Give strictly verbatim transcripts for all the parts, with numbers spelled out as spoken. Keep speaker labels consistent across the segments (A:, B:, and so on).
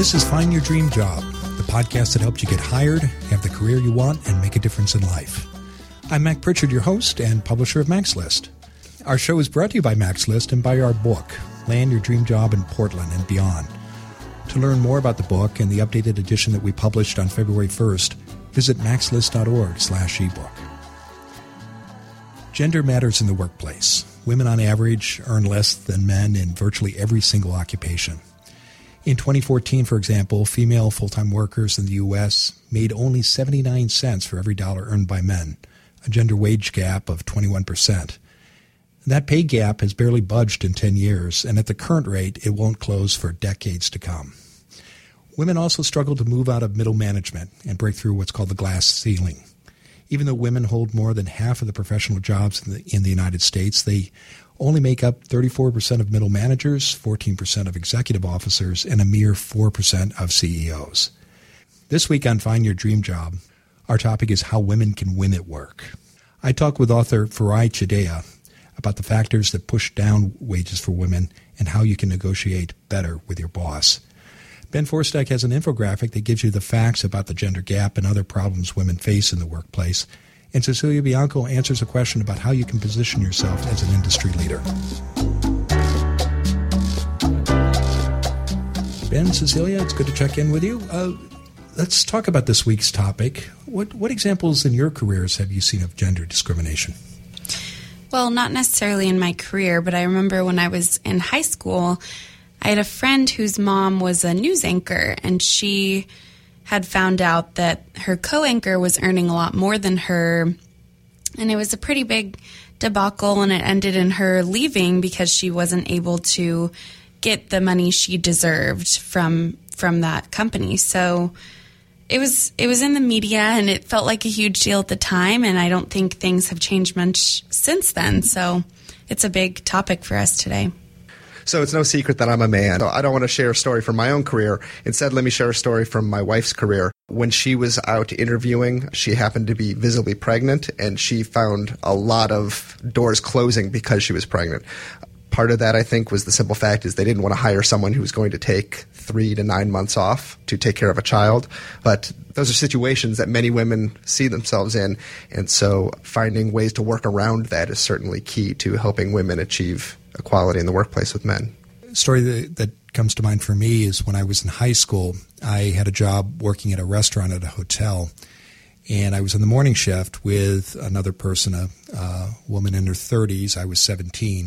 A: This is Find Your Dream Job, the podcast that helps you get hired, have the career you want, and make a difference in life. I'm Mac Pritchard, your host and publisher of Mac's List. Our show is brought to you by Mac's List and by our book, Land Your Dream Job in Portland and Beyond. To learn more about the book and the updated edition that we published on February first, visit maxlist.org slash ebook. Gender matters in the workplace. Women on average earn less than men in virtually every single occupation. In twenty fourteen, for example, female full-time workers in the U S made only seventy-nine cents for every dollar earned by men, a gender wage gap of twenty-one percent. That pay gap has barely budged in ten years, and at the current rate, it won't close for decades to come. Women also struggle to move out of middle management and break through what's called the glass ceiling. Even though women hold more than half of the professional jobs in the, in the United States, they only make up thirty-four percent of middle managers, fourteen percent of executive officers, and a mere four percent of C E Os. This week on Find Your Dream Job, our topic is how women can win at work. I talk with author Farai Chideya about the factors that push down wages for women and how you can negotiate better with your boss. Ben Forstek has an infographic that gives you the facts about the gender gap and other problems women face in the workplace. And Cecilia Bianco answers a question about how you can position yourself as an industry leader. Ben, Cecilia, it's good to check in with you. Uh, let's talk about this week's topic. What, what examples in your careers have you seen of gender discrimination?
B: Well, not necessarily in my career, but I remember when I was in high school, I had a friend whose mom was a news anchor, and she had found out that her co-anchor was earning a lot more than her, and it was a pretty big debacle, and it ended in her leaving because she wasn't able to get the money she deserved from from that company. So it was it was in the media, and it felt like a huge deal at the time, and I don't think things have changed much since then. So it's a big topic for us today.
C: So it's no secret that I'm a man. So I don't want to share a story from my own career. Instead, let me share a story from my wife's career. When she was out interviewing, she happened to be visibly pregnant, and she found a lot of doors closing because she was pregnant. Part of that, I think, was the simple fact is they didn't want to hire someone who was going to take three to nine months off to take care of a child. But those are situations that many women see themselves in. And so finding ways to work around that is certainly key to helping women achieve equality in the workplace with men.
A: A story that, that comes to mind for me is when I was in high school, I had a job working at a restaurant at a hotel. And I was in the morning shift with another person, a, a woman in her thirties. I was seventeen.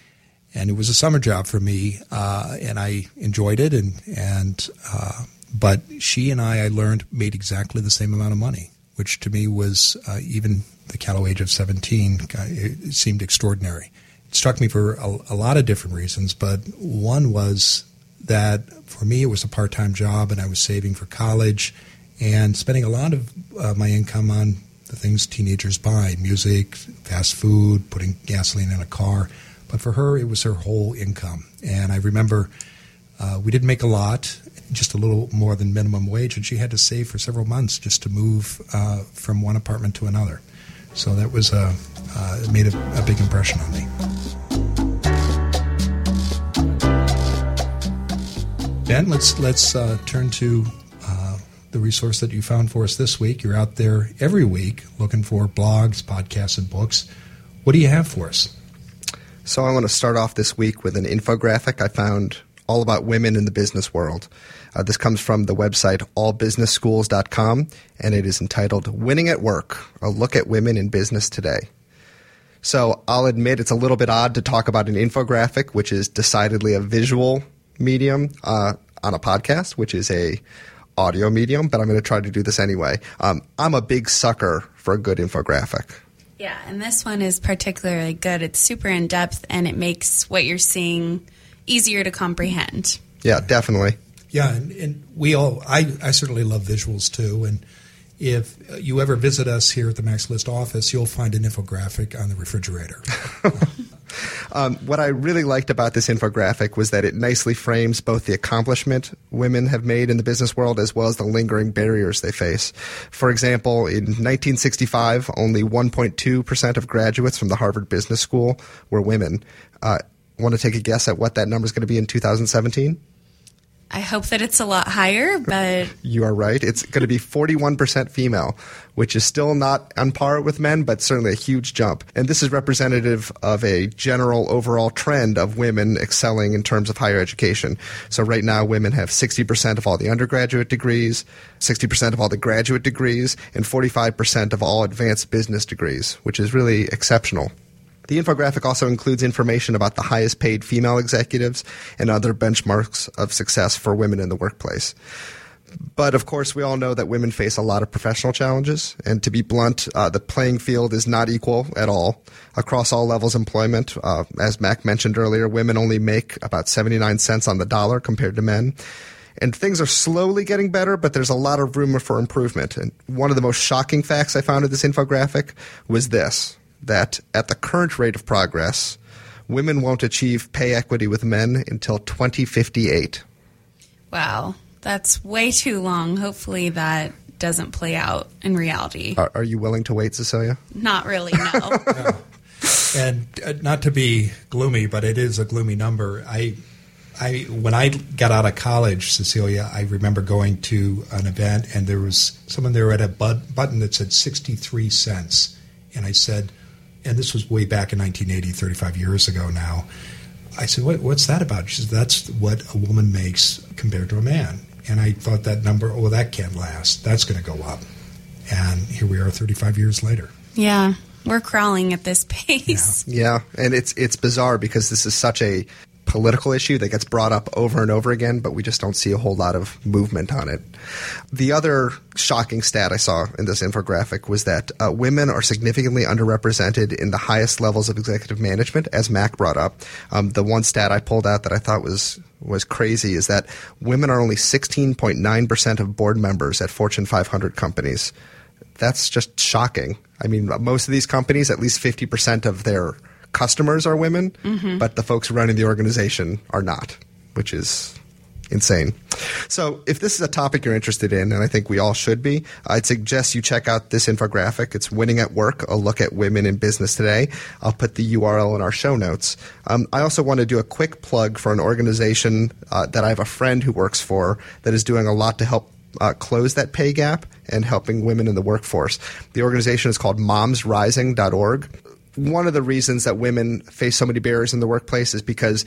A: And it was a summer job for me, uh, and I enjoyed it. And and uh, but she and I, I learned, made exactly the same amount of money, which to me was, uh, even the callow age of seventeen, it seemed extraordinary. It struck me for a, a lot of different reasons, but one was that for me it was a part-time job, and I was saving for college and spending a lot of uh, my income on the things teenagers buy, music, fast food, putting gasoline in a car. But for her, it was her whole income. And I remember uh, we didn't make a lot, just a little more than minimum wage, and she had to save for several months just to move uh, from one apartment to another. So that was a, uh, it made a, a big impression on me. Ben, let's let's uh, turn to uh, the resource that you found for us this week. You're out there every week looking for blogs, podcasts, and books. What do you have for us?
C: So I want to start off this week with an infographic I found all about women in the business world. Uh, this comes from the website all business schools dot com, and it is entitled Winning at Work, a look at women in business today. So I'll admit it's a little bit odd to talk about an infographic, which is decidedly a visual medium, uh, on a podcast, which is a audio medium, but I'm going to try to do this anyway. Um, I'm a big sucker for a good infographic.
B: Yeah, and this one is particularly good. It's super in-depth, and it makes what you're seeing easier to comprehend.
C: Yeah, definitely.
A: Yeah, and, and we all, I, I certainly love visuals too, and if you ever visit us here at the Mac's List office, you'll find an infographic on the refrigerator.
C: um, what I really liked about this infographic was that it nicely frames both the accomplishment women have made in the business world as well as the lingering barriers they face. For example, in nineteen sixty-five, only one point two percent of graduates from the Harvard Business School were women. Uh, want to take a guess at what that number is going to be in two thousand seventeen?
B: I hope that it's a lot higher, but...
C: You are right. It's going to be forty-one percent female, which is still not on par with men, but certainly a huge jump. And this is representative of a general overall trend of women excelling in terms of higher education. So right now, women have sixty percent of all the undergraduate degrees, sixty percent of all the graduate degrees, and forty-five percent of all advanced business degrees, which is really exceptional. The infographic also includes information about the highest paid female executives and other benchmarks of success for women in the workplace. But of course, we all know that women face a lot of professional challenges. And to be blunt, uh, the playing field is not equal at all across all levels of employment. Uh, as Mac mentioned earlier, women only make about seventy-nine cents on the dollar compared to men. And things are slowly getting better, but there's a lot of room for improvement. And one of the most shocking facts I found in this infographic was this, that at the current rate of progress, women won't achieve pay equity with men until twenty fifty-eight.
B: Wow, that's way too long. Hopefully that doesn't play out in reality.
C: Are, are you willing to wait, Cecilia?
B: Not really, no.
A: No. And uh, not to be gloomy, but it is a gloomy number. I, I, when I got out of college, Cecilia, I remember going to an event, and there was someone there at a but- button that said sixty-three cents. And I said, and this was way back in nineteen eighty, thirty-five years ago now. I said, what, what's that about? She said, that's what a woman makes compared to a man. And I thought that number, oh, that can't last. That's going to go up. And here we are thirty-five years later.
B: Yeah, we're crawling at this pace.
C: Yeah, yeah. And it's it's bizarre because this is such a political issue that gets brought up over and over again, but we just don't see a whole lot of movement on it. The other shocking stat I saw in this infographic was that uh, women are significantly underrepresented in the highest levels of executive management, as Mac brought up. Um, the one stat I pulled out that I thought was was crazy is that women are only sixteen point nine percent of board members at Fortune five hundred companies. That's just shocking. I mean, most of these companies, at least fifty percent of their customers are women, mm-hmm. but the folks running the organization are not, which is insane. So if this is a topic you're interested in, and I think we all should be, I'd suggest you check out this infographic. It's Winning at Work, a look at women in business today. I'll put the U R L in our show notes. Um, I also want to do a quick plug for an organization uh, that I have a friend who works for that is doing a lot to help uh, close that pay gap and helping women in the workforce. The organization is called moms rising dot org. One of the reasons that women face so many barriers in the workplace is because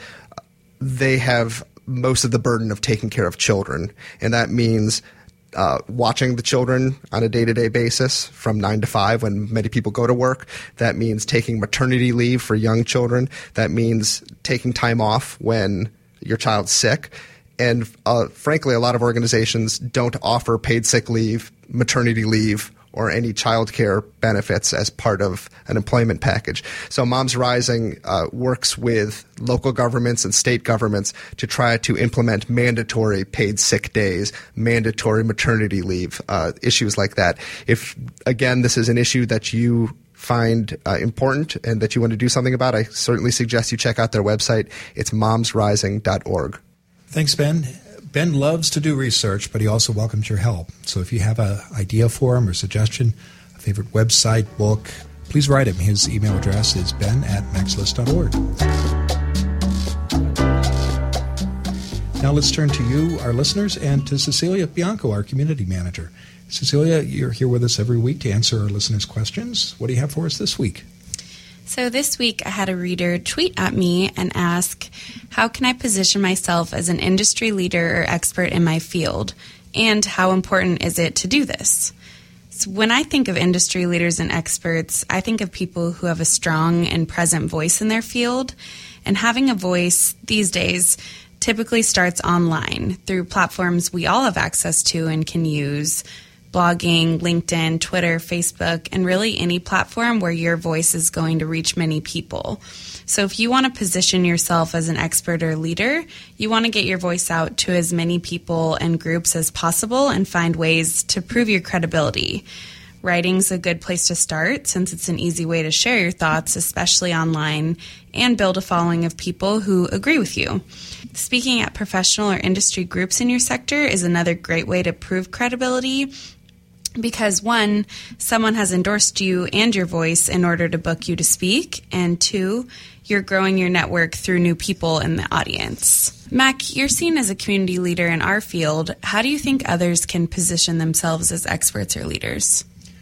C: they have most of the burden of taking care of children. And that means uh, watching the children on a day-to-day basis from nine to five when many people go to work. That means taking maternity leave for young children. That means taking time off when your child's sick. And uh, frankly, a lot of organizations don't offer paid sick leave, maternity leave, or any child care benefits as part of an employment package. So Moms Rising uh, works with local governments and state governments to try to implement mandatory paid sick days, mandatory maternity leave, uh, issues like that. If, again, this is an issue that you find uh, important and that you want to do something about, I certainly suggest you check out their website. It's moms rising dot org.
A: Thanks, Ben. Ben loves to do research, but he also welcomes your help. So if you have an idea for him or suggestion, a favorite website, book, please write him. His email address is ben at maxlist dot org. Now let's turn to you, our listeners, and to Cecilia Bianco, our community manager. Cecilia, you're here with us every week to answer our listeners' questions. What do you have for us this week?
B: So this week I had a reader tweet at me and ask, how can I position myself as an industry leader or expert in my field? And how important is it to do this? So when I think of industry leaders and experts, I think of people who have a strong and present voice in their field. And having a voice these days typically starts online through platforms we all have access to and can use. Blogging, LinkedIn, Twitter, Facebook, and really any platform where your voice is going to reach many people. So if you want to position yourself as an expert or leader, you want to get your voice out to as many people and groups as possible and find ways to prove your credibility. Writing's a good place to start since it's an easy way to share your thoughts, especially online, and build a following of people who agree with you. Speaking at professional or industry groups in your sector is another great way to prove credibility. Because one, someone has endorsed you and your voice in order to book you to speak, and two, you're growing your network through new people in the audience. Mac, you're seen as a community leader in our field. How do you think others can position themselves as experts or leaders?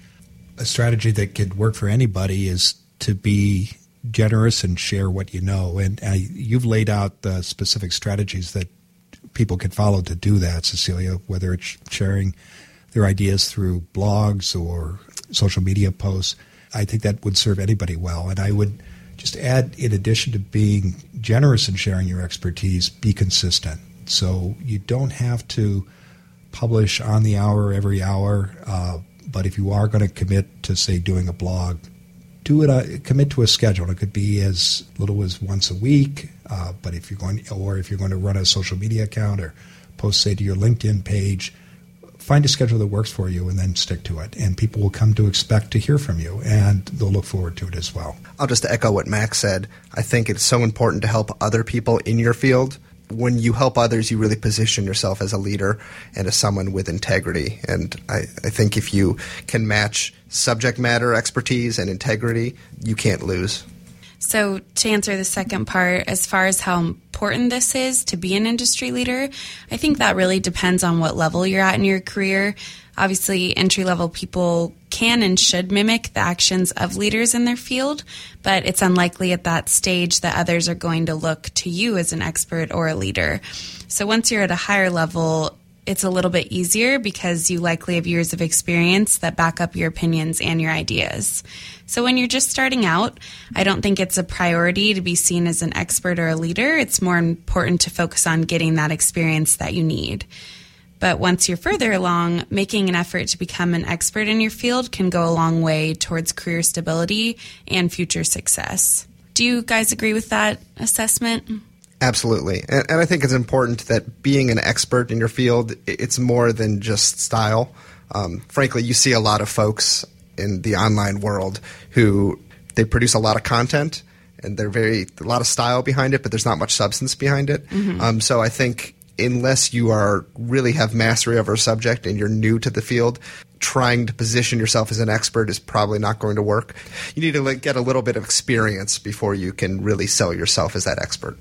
A: A strategy that could work for anybody is to be generous and share what you know. And uh, you've laid out the specific strategies that people can follow to do that, Cecilia, whether it's sharing their ideas through blogs or social media posts. I think that would serve anybody well. And I would just add, in addition to being generous in sharing your expertise, be consistent. So you don't have to publish on the hour every hour, uh, but if you are going to commit to, say, doing a blog, do it. Uh, commit to a schedule. It could be as little as once a week, uh, but if you're going, or if you're going to run a social media account or post, say, to your LinkedIn page, find a schedule that works for you and then stick to it. And people will come to expect to hear from you, and they'll look forward to it as well.
C: I'll just echo what Max said. I think it's so important to help other people in your field. When you help others, you really position yourself as a leader and as someone with integrity. And I, I think if you can match subject matter expertise and integrity, you can't lose.
B: So to answer the second part, as far as how important this is to be an industry leader, I think that really depends on what level you're at in your career. Obviously, entry-level people can and should mimic the actions of leaders in their field, but it's unlikely at that stage that others are going to look to you as an expert or a leader. So once you're at a higher level, it's a little bit easier because you likely have years of experience that back up your opinions and your ideas. So when you're just starting out, I don't think it's a priority to be seen as an expert or a leader. It's more important to focus on getting that experience that you need. But once you're further along, making an effort to become an expert in your field can go a long way towards career stability and future success. Do you guys agree with that assessment?
C: Absolutely. And, and I think it's important that being an expert in your field, it's more than just style. Um, frankly, you see a lot of folks in the online world who they produce a lot of content and they're very a lot of style behind it, but there's not much substance behind it. Mm-hmm. Um, so I think unless you are really have mastery over a subject and you're new to the field, trying to position yourself as an expert is probably not going to work. You need to like, get a little bit of experience before you can really sell yourself as that expert.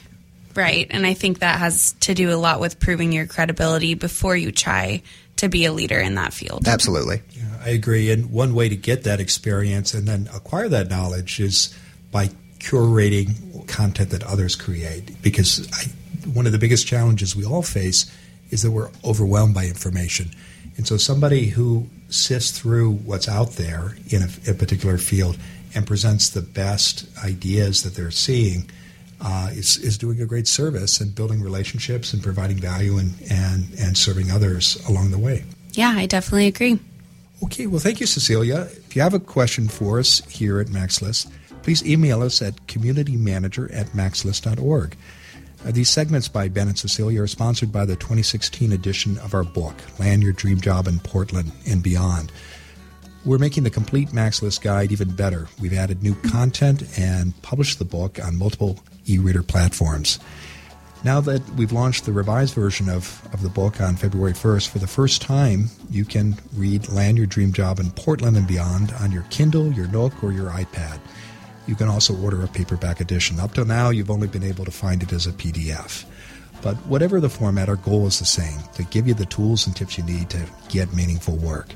B: Right, and I think that has to do a lot with proving your credibility before you try to be a leader in that field.
C: Absolutely.
A: Yeah, I agree. And one way to get that experience and then acquire that knowledge is by curating content that others create. Because I, one of the biggest challenges we all face is that we're overwhelmed by information. And so somebody who sifts through what's out there in a, a particular field and presents the best ideas that they're seeing Uh, is, is doing a great service and building relationships and providing value and, and, and serving others along the way.
B: Yeah, I definitely agree.
A: Okay, well, thank you, Cecilia. If you have a question for us here at MaxList, please email us at communitymanager at maxlist dot org. Uh, these segments by Ben and Cecilia are sponsored by the twenty sixteen edition of our book, Land Your Dream Job in Portland and Beyond. We're making the complete MaxList guide even better. We've added new content and published the book on multiple e-reader platforms. Now that we've launched the revised version of, of the book on February first, for the first time, you can read Land Your Dream Job in Portland and Beyond on your Kindle, your Nook, or your iPad. You can also order a paperback edition. Up till now, you've only been able to find it as a P D F. But whatever the format, our goal is the same, to give you the tools and tips you need to get meaningful work.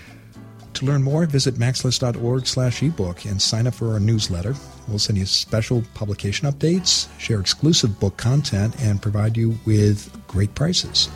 A: To learn more, visit maxlist dot org slash ebook and sign up for our newsletter. We'll send you special publication updates, share exclusive book content, and provide you with great prices.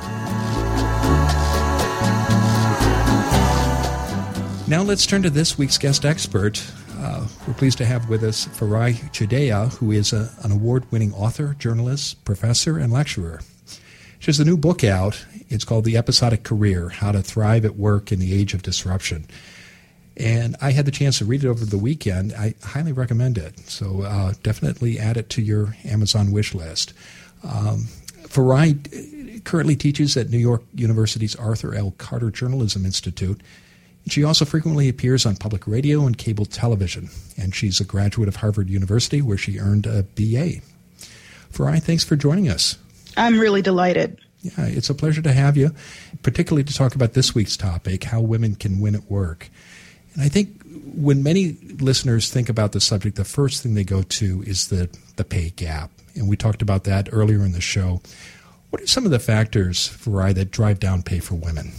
A: Now let's turn to this week's guest expert. Uh, we're pleased to have with us Farai Chideya, who is a, an award-winning author, journalist, professor, and lecturer. She has a new book out. It's called The Episodic Career, How to Thrive at Work in the Age of Disruption. And I had the chance to read it over the weekend. I highly recommend it. So uh, definitely add it to your Amazon wish list. Um, Farai currently teaches at New York University's Arthur L. Carter Journalism Institute. She also frequently appears on public radio and cable television. And she's a graduate of Harvard University, where she earned a B A. Farai, thanks for joining us.
D: I'm really delighted.
A: Yeah, it's a pleasure to have you, particularly to talk about this week's topic, how women can win at work. And I think when many listeners think about the subject, the first thing they go to is the, the pay gap. And we talked about that earlier in the show. What are some of the factors, Farai, that drive down pay for women?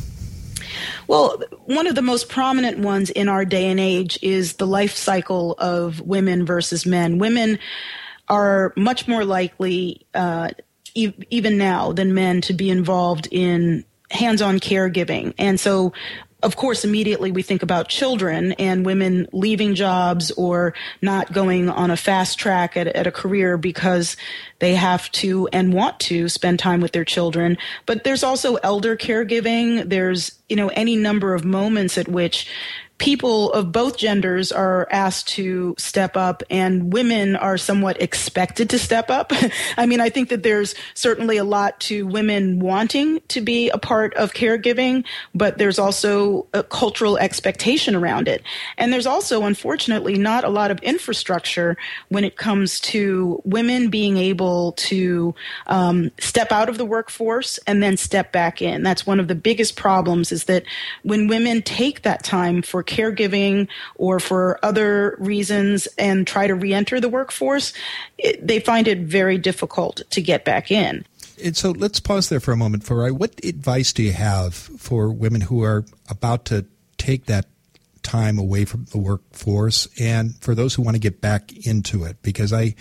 D: Well, one of the most prominent ones in our day and age is the life cycle of women versus men. Women are much more likely uh even now than men to be involved in hands-on caregiving. And so, of course, immediately we think about children and women leaving jobs or not going on a fast track at, at a career because they have to and want to spend time with their children. But there's also elder caregiving. There's, you know, any number of moments at which people of both genders are asked to step up, and women are somewhat expected to step up. I mean, I think that there's certainly a lot to women wanting to be a part of caregiving, but there's also a cultural expectation around it. And there's also, unfortunately, not a lot of infrastructure when it comes to women being able to um, step out of the workforce and then step back in. That's one of the biggest problems, is that when women take that time for caregiving or for other reasons and try to reenter the workforce, it, they find it very difficult to get back in.
A: And so let's pause there for a moment. Farai, what advice do you have for women who are about to take that time away from the workforce, and for those who want to get back into it? Because I,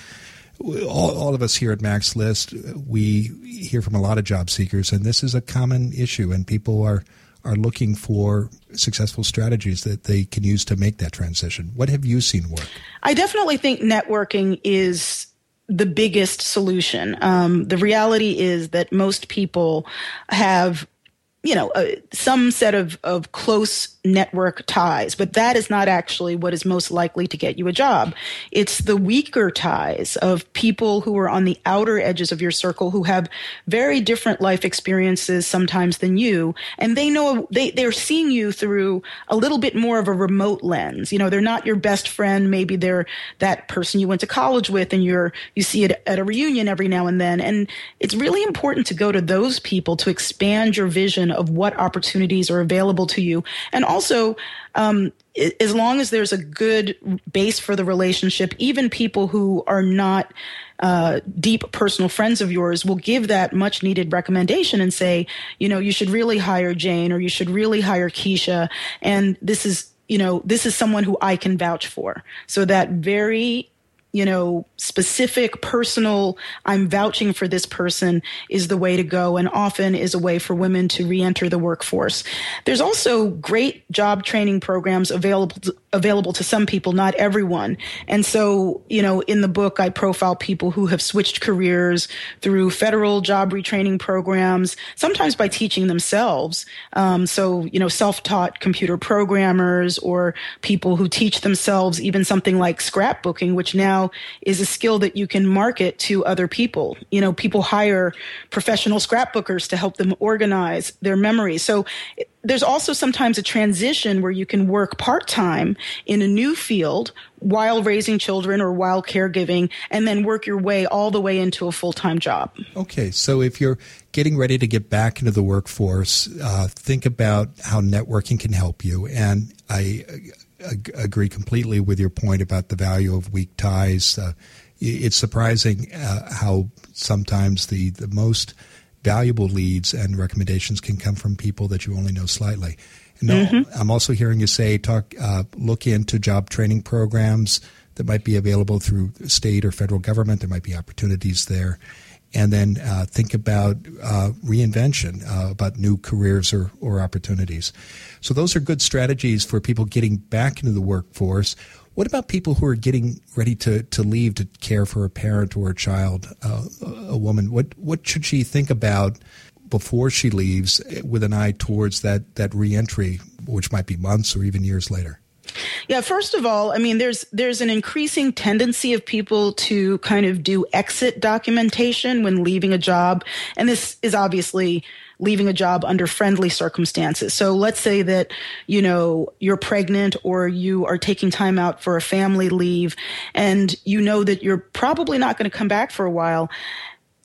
A: all, all of us here at Max List, we hear from a lot of job seekers, and this is a common issue, and people are are looking for successful strategies that they can use to make that transition. What have you seen work?
D: I definitely think networking is the biggest solution. Um, the reality is that most people have, you know, uh, some set of, of close network ties, but that is not actually what is most likely to get you a job. It's the weaker ties of people who are on the outer edges of your circle, who have very different life experiences sometimes than you, and they know they, they're seeing you through a little bit more of a remote lens. You know, they're not your best friend. Maybe they're that person you went to college with, and you're you see it at a reunion every now and then. And it's really important to go to those people to expand your vision of what opportunities are available to you. And also, um, as long as there's a good base for the relationship, even people who are not uh, deep personal friends of yours will give that much needed recommendation and say, you know, you should really hire Jane, or you should really hire Keisha. And this is, you know, this is someone who I can vouch for. So that very, you know, specific, personal, I'm vouching for this person is the way to go, and often is a way for women to reenter the workforce. There's also great job training programs available to, available to some people, not everyone. And so, you know, in the book, I profile people who have switched careers through federal job retraining programs, sometimes by teaching themselves. Um, so, you know, self-taught computer programmers, or people who teach themselves even something like scrapbooking, which now is a skill that you can market to other people. You know, people hire professional scrapbookers to help them organize their memories. So there's also sometimes a transition where you can work part-time in a new field while raising children or while caregiving, and then work your way all the way into a full-time job.
A: Okay, so if you're getting ready to get back into the workforce, uh, think about how networking can help you. And I agree completely with your point about the value of weak ties. Uh, it's surprising uh, how sometimes the, the most valuable leads and recommendations can come from people that you only know slightly. And mm-hmm. I'm also hearing you say, talk, uh, look into job training programs that might be available through state or federal government. There might be opportunities there. And then uh, think about uh, reinvention, uh, about new careers or, or opportunities. So those are good strategies for people getting back into the workforce. What about people who are getting ready to, to leave to care for a parent or a child, uh, a woman? What what should she think about before she leaves, with an eye towards that, that reentry, which might be months or even years later?
D: Yeah, first of all, I mean, there's there's an increasing tendency of people to kind of do exit documentation when leaving a job. And this is obviously leaving a job under friendly circumstances. So let's say that, you know, you're pregnant, or you are taking time out for a family leave, and you know that you're probably not going to come back for a while.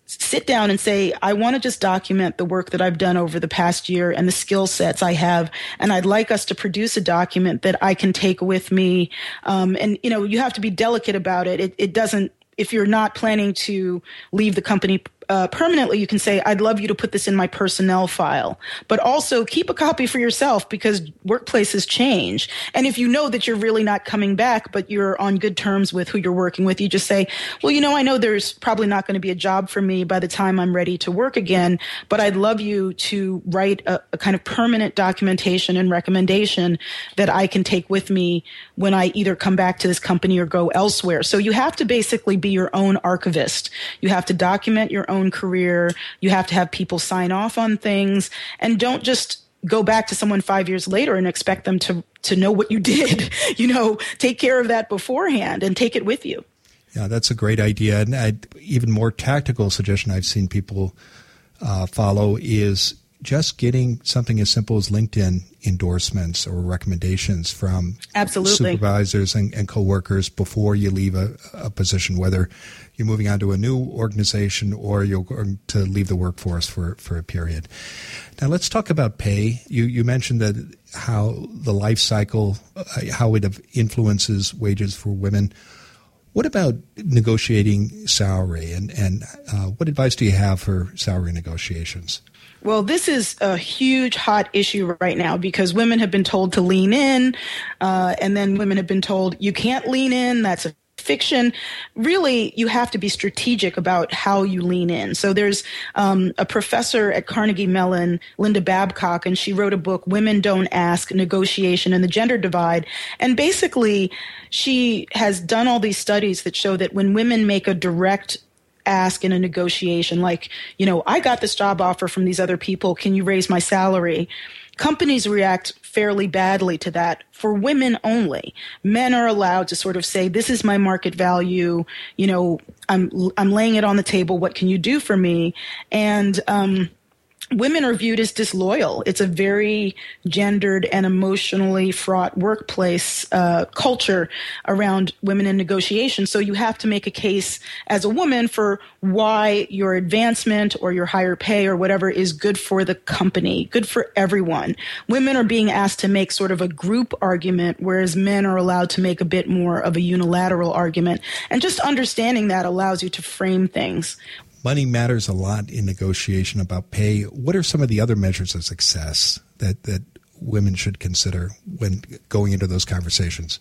D: sit down and say, I want to just document the work that I've done over the past year and the skill sets I have. And I'd like us to produce a document that I can take with me. Um, and, you know, you have to be delicate about it. It, it doesn't, if you're not planning to leave the company uh, permanently, you can say, I'd love you to put this in my personnel file, but also keep a copy for yourself because workplaces change. And if you know that you're really not coming back, but you're on good terms with who you're working with, you just say, well, you know, I know there's probably not going to be a job for me by the time I'm ready to work again, but I'd love you to write a, a kind of permanent documentation and recommendation that I can take with me when I either come back to this company or go elsewhere. So you have to basically be your own archivist. You have to document your own career. You have to have people sign off on things, and don't just go back to someone five years later and expect them to, to know what you did. You know, take care of that beforehand and take it with you.
A: Yeah, that's a great idea. And I'd, even more tactical suggestion I've seen people uh, follow is just getting something as simple as LinkedIn endorsements or recommendations from
D: Absolutely.
A: supervisors and, and coworkers before you leave a, a position, whether you're moving on to a new organization or you're going to leave the workforce for, for a period. Now, let's talk about pay. You, you mentioned that how the life cycle, uh, how it influences wages for women. What about negotiating salary, and, and uh, what advice do you have for salary negotiations?
D: Well, this is a huge hot issue right now because women have been told to lean in, uh, and then women have been told you can't lean in. That's a fiction. Really, you have to be strategic about how you lean in. So there's um, a professor at Carnegie Mellon, Linda Babcock, and she wrote a book, Women Don't Ask, Negotiation and the Gender Divide. And basically, she has done all these studies that show that when women make a direct ask in a negotiation, like, you know, I got this job offer from these other people, can you raise my salary? Companies react fairly badly to that for women only. Men are allowed to sort of say, this is my market value, you know, I'm I'm laying it on the table, what can you do for me? And um women are viewed as disloyal. It's a very gendered and emotionally fraught workplace uh, culture around women in negotiation. So you have to make a case as a woman for why your advancement or your higher pay or whatever is good for the company, good for everyone. Women are being asked to make sort of a group argument, whereas men are allowed to make a bit more of a unilateral argument. And just understanding that allows you to frame things.
A: Money matters a lot in negotiation about pay. What are some of the other measures of success that, that women should consider when going into those conversations?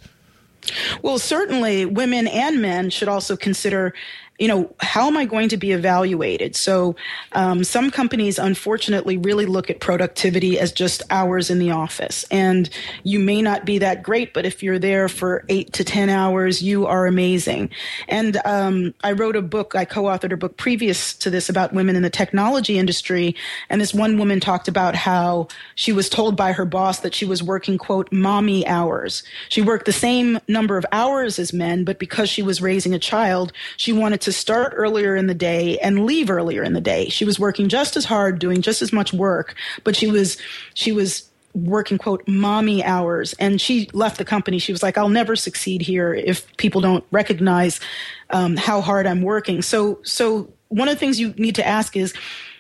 D: Well, certainly women and men should also consider, you know, how am I going to be evaluated? So um, some companies, unfortunately, really look at productivity as just hours in the office. And you may not be that great, but if you're there for eight to ten hours, you are amazing. And um, I wrote a book, I co-authored a book previous to this about women in the technology industry. And this one woman talked about how she was told by her boss that she was working, quote, mommy hours. She worked the same number of hours as men, but because she was raising a child, she wanted to start earlier in the day and leave earlier in the day. She was working just as hard, doing just as much work, but she was she was working, quote, mommy hours. And she left the company. She was like, I'll never succeed here if people don't recognize um, how hard I'm working. So, so one of the things you need to ask is,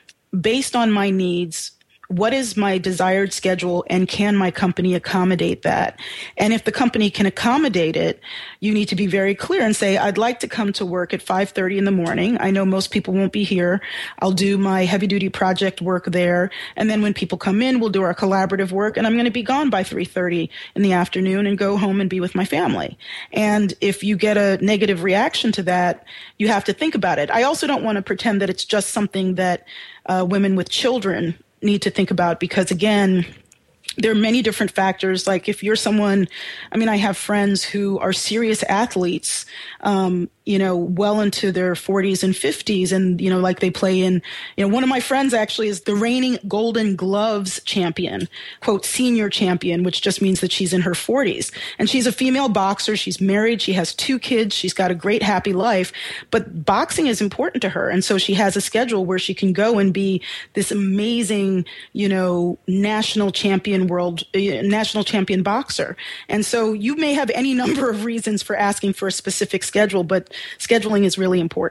D: based on my needs, what is my desired schedule, and can my company accommodate that? And if the company can accommodate it, you need to be very clear and say, I'd like to come to work at five thirty in the morning. I know most people won't be here. I'll do my heavy duty project work there. And then when people come in, we'll do our collaborative work, and I'm going to be gone by three thirty in the afternoon and go home and be with my family. And if you get a negative reaction to that, you have to think about it. I also don't want to pretend that it's just something that uh, women with children need to think about, because again, there are many different factors. Like if you're someone, I mean, I have friends who are serious athletes, um, you know, well into their forties and fifties. And, you know, like they play in, you know, one of my friends actually is the reigning Golden Gloves champion, quote, senior champion, which just means that she's in her forties. And she's a female boxer. She's married. She has two kids. She's got a great, happy life. But boxing is important to her. And so she has a schedule where she can go and be this amazing, you know, national champion world, uh, national champion boxer. And so you may have any number of reasons for asking for a specific schedule, but scheduling is really important.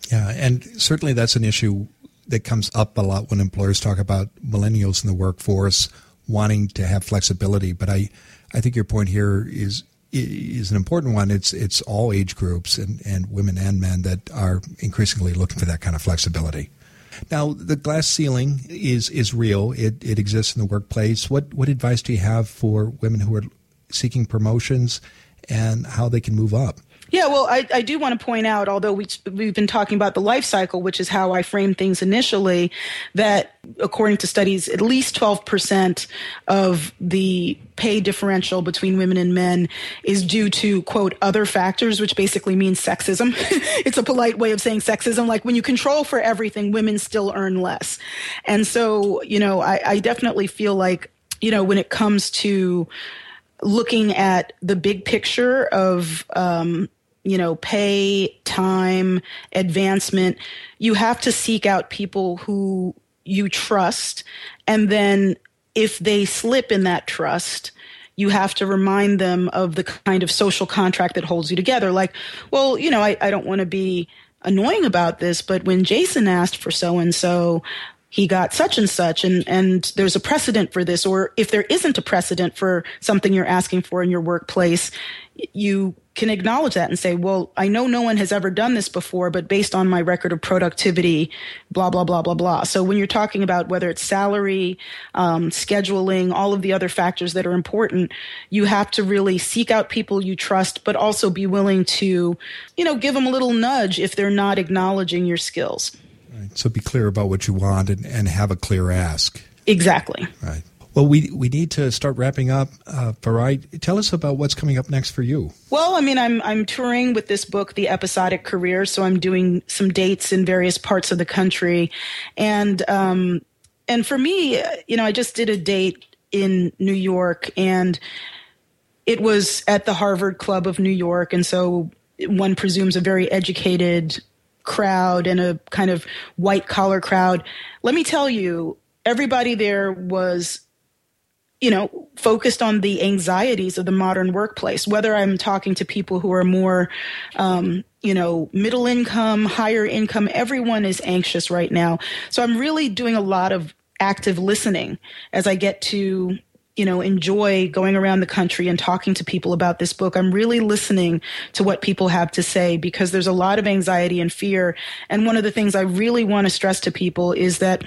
A: Yeah, and certainly that's an issue that comes up a lot when employers talk about millennials in the workforce wanting to have flexibility. But I, I think your point here is is an important one. It's it's all age groups and, and women and men that are increasingly looking for that kind of flexibility. Now, the glass ceiling is is real. It it exists in the workplace. What what advice do you have for women who are seeking promotions and how they can move up?
D: Yeah, well, I, I do want to point out, although we, we've been talking about the life cycle, which is how I framed things initially, that according to studies, at least twelve percent of the pay differential between women and men is due to, quote, other factors, which basically means sexism. It's a polite way of saying sexism. Like when you control for everything, women still earn less. And so, you know, I, I definitely feel like, you know, when it comes to looking at the big picture of, um, you know, pay, time, advancement, you have to seek out people who you trust. And then if they slip in that trust, you have to remind them of the kind of social contract that holds you together. Like, well, you know, I, I don't want to be annoying about this, but when Jason asked for so-and-so, he got such and such, and, and there's a precedent for this. Or if there isn't a precedent for something you're asking for in your workplace, you can acknowledge that and say, well, I know no one has ever done this before, but based on my record of productivity, blah, blah, blah, blah, blah. So when you're talking about whether it's salary, um, scheduling, all of the other factors that are important, you have to really seek out people you trust, but also be willing to, you know, give them a little nudge if they're not acknowledging your skills.
A: Right. So be clear about what you want and, and have a clear ask.
D: Exactly.
A: Right. Well, we we need to start wrapping up. Uh, Farai, tell us about what's coming up next for you.
D: Well, I mean, I'm I'm touring with this book, The Episodic Career, so I'm doing some dates in various parts of the country, and um, and for me, you know, I just did a date in New York, and it was at the Harvard Club of New York, and so one presumes a very educated crowd and a kind of white collar crowd. Let me tell you, everybody there was, you know, focused on the anxieties of the modern workplace, whether I'm talking to people who are more, um, you know, middle income, higher income, everyone is anxious right now. So I'm really doing a lot of active listening as I get to, you know, enjoy going around the country and talking to people about this book. I'm really listening to what people have to say because there's a lot of anxiety and fear. And one of the things I really want to stress to people is that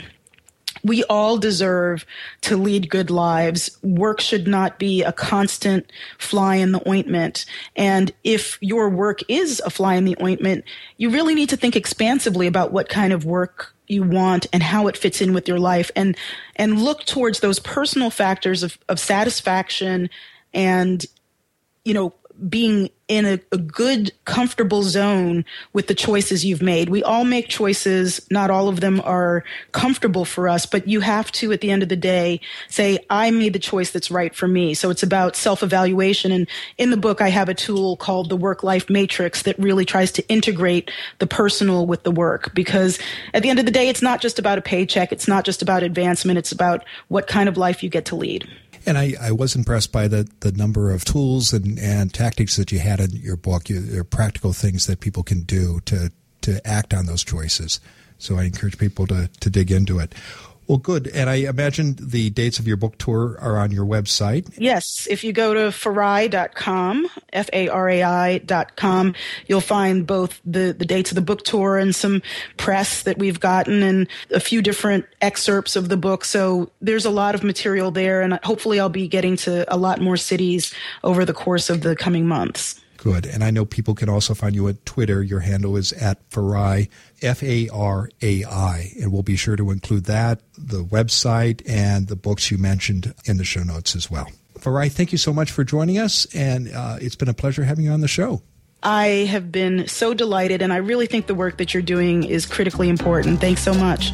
D: we all deserve to lead good lives. Work should not be a constant fly in the ointment. And if your work is a fly in the ointment, you really need to think expansively about what kind of work you want and how it fits in with your life, and and look towards those personal factors of, of satisfaction and, you know, being in a, a good, comfortable zone with the choices you've made. We all make choices. Not all of them are comfortable for us, but you have to, at the end of the day, say, I made the choice that's right for me. So it's about self-evaluation. And in the book, I have a tool called the Work-Life Matrix that really tries to integrate the personal with the work. Because at the end of the day, it's not just about a paycheck. It's not just about advancement. It's about what kind of life you get to lead.
A: And I, I was impressed by the, the number of tools and, and tactics that you had in your book. You, they're practical things that people can do to, to act on those choices. So I encourage people to, to dig into it. Well, good. And I imagine the dates of your book tour are on your website.
D: Yes. If you go to farai dot com, F A R A I dot com, you'll find both the, the dates of the book tour and some press that we've gotten and a few different excerpts of the book. So there's a lot of material there, and hopefully I'll be getting to a lot more cities over the course of the coming months.
A: Good. And I know people can also find you at Twitter. Your handle is at Farai, F A R A I. And we'll be sure to include that, the website, and the books you mentioned in the show notes as well. Farai, thank you so much for joining us. And uh, it's been a pleasure having you on the show.
D: I have been so delighted, and I really think the work that you're doing is critically important. Thanks so much.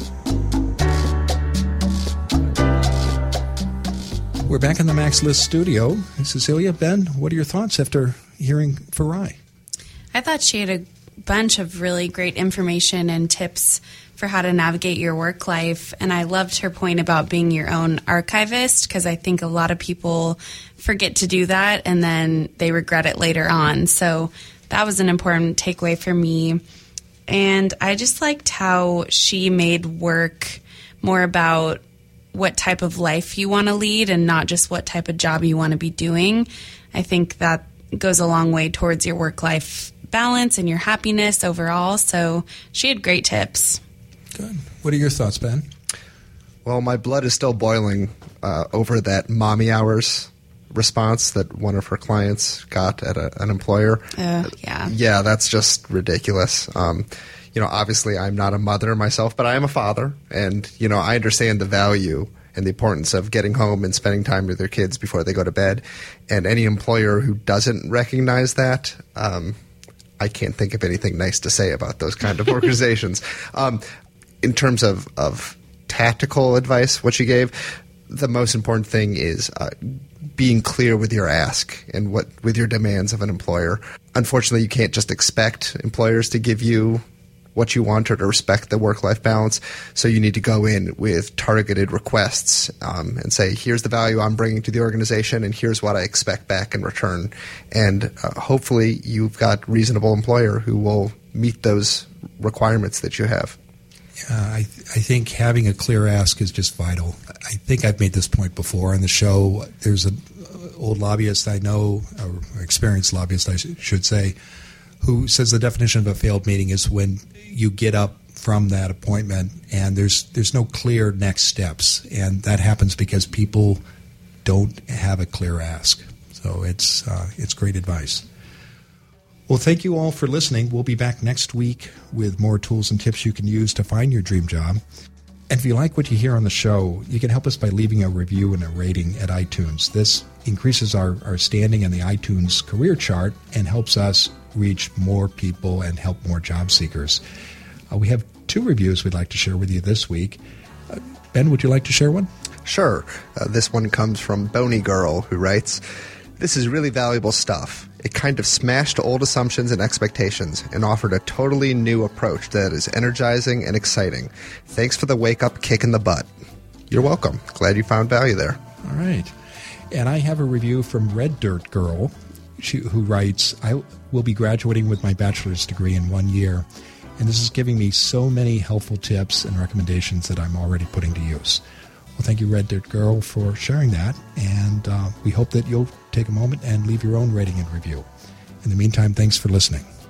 A: We're back in the Max List studio. Cecilia, Ben, what are your thoughts after hearing Farai?
B: I thought she had a bunch of really great information and tips for how to navigate your work life. And I loved her point about being your own archivist, because I think a lot of people forget to do that and then they regret it later on. So that was an important takeaway for me. And I just liked how she made work more about what type of life you want to lead and not just what type of job you want to be doing. I think that goes a long way towards your work-life balance and your happiness overall. So she had great tips.
A: Good. What are your thoughts, Ben?
C: Well, my blood is still boiling uh, over that mommy hours response that one of her clients got at a, an employer.
B: Uh, yeah.
C: Yeah, that's just ridiculous. Um, you know, obviously I'm not a mother myself, but I am a father. And, you know, I understand the value and the importance of getting home and spending time with their kids before they go to bed. And any employer who doesn't recognize that, um, I can't think of anything nice to say about those kind of organizations. Um, in terms of, of tactical advice, what she gave, the most important thing is uh, being clear with your ask and what with your demands of an employer. Unfortunately, you can't just expect employers to give you what you want or to respect the work-life balance. So you need to go in with targeted requests um, and say, here's the value I'm bringing to the organization and here's what I expect back in return. And uh, hopefully you've got a reasonable employer who will meet those requirements that you have.
A: Uh, I, I think having a clear ask is just vital. I think I've made this point before on the show. There's an old lobbyist I know, or experienced lobbyist I sh- should say, who says the definition of a failed meeting is when you get up from that appointment and there's there's no clear next steps. And that happens because people don't have a clear ask. So it's uh, it's great advice. Well, thank you all for listening. We'll be back next week with more tools and tips you can use to find your dream job. And if you like what you hear on the show, you can help us by leaving a review and a rating at iTunes. This increases our, our standing in the iTunes career chart and helps us reach more people and help more job seekers. Uh, we have two reviews we'd like to share with you this week. Uh, Ben, would you like to share one?
C: Sure. Uh, this one comes from Boney Girl, who writes, "This is really valuable stuff. It kind of smashed old assumptions and expectations and offered a totally new approach that is energizing and exciting. Thanks for the wake-up kick in the butt." You're welcome. Glad you found value there.
A: All right. And I have a review from Red Dirt Girl, she, who writes, "I will be graduating with my bachelor's degree in one year, and this is giving me so many helpful tips and recommendations that I'm already putting to use." Well, thank you, Red Dirt Girl, for sharing that, and uh, we hope that you'll take a moment and leave your own rating and review. In the meantime, thanks for listening.